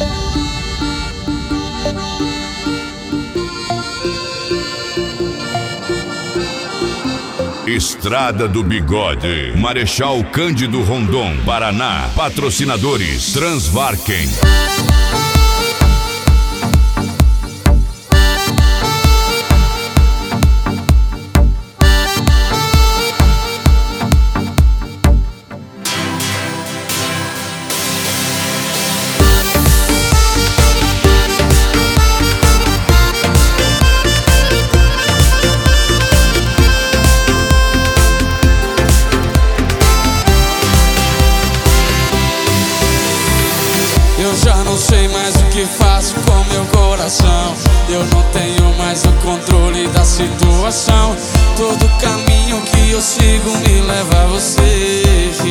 Estrada do Bigode, Marechal Cândido Rondon, Paraná. Patrocinadores Transvarken. Eu já não sei mais o que faço com meu coração. Eu não tenho mais o controle da situação. Todo caminho que eu sigo me leva a você.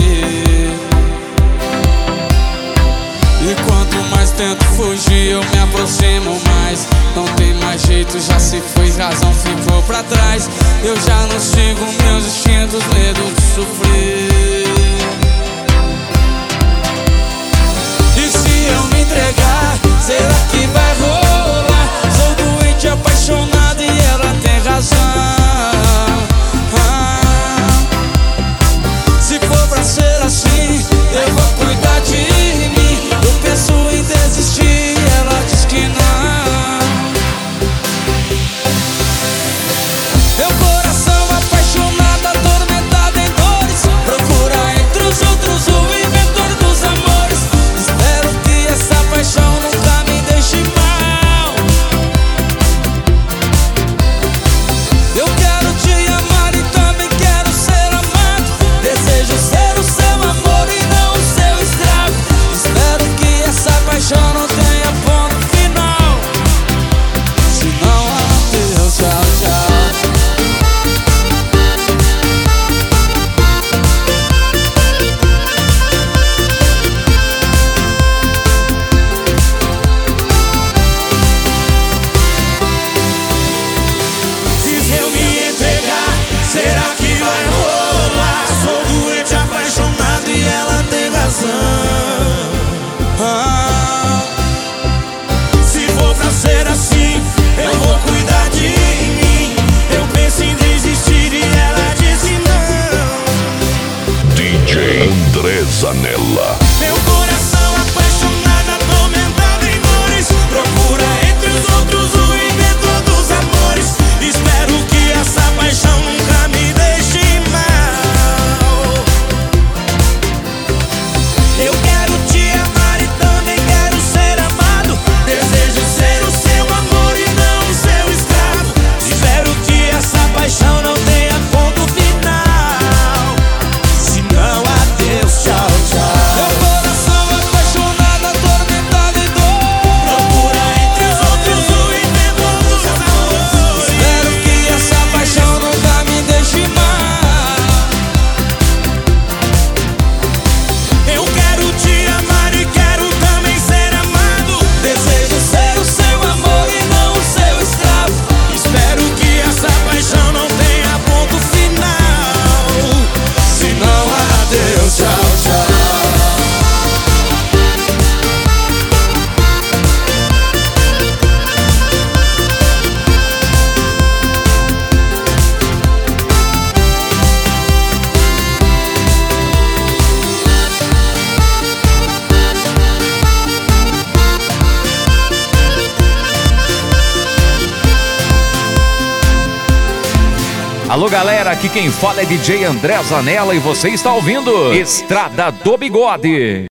E quanto mais tento fugir, eu me aproximo mais. Não tem mais jeito, já se foi, razão ficou pra trás. Eu já não sigo meus instintos, medo de sofrer. Será que vai rolar? Sou doente, apaixonado e ela tem razão. Se for pra ser assim, eu vou cuidar de mim. Eu penso em desistir e ela diz que não. Meu coração apaixonado, atormentado em dores, procura entre os outros o inventor dos amores. Espero que essa paixão nunca se for pra ser assim, eu vou cuidar de mim. Eu penso em desistir e ela disse não. DJ André Zanella. Meu coração apaixonado, atormentado em dores, procura entre os outros o inventor dos amores. Espero que essa paixão nunca me deixe mal. Eu quero te amar e também quero ser amado. Desejo ser o seu amor e não o seu escravo. Espero que essa paixão não tenha ponto final. Se não, adeus, tchau, tchau. Meu coração apaixonado, atormentado em dor, procura entre os outros o inventor dos amores. Espero que essa paixão nunca me deixe mal. Eu quero te amar e quero também ser amado. Desejo ser o seu amor e não o seu escravo. Espero que essa paixão não tenha ponto final. Se não, adeus, tchau, tchau. Alô galera, aqui quem fala é DJ André Zanella e você está ouvindo Estrada do Bigode.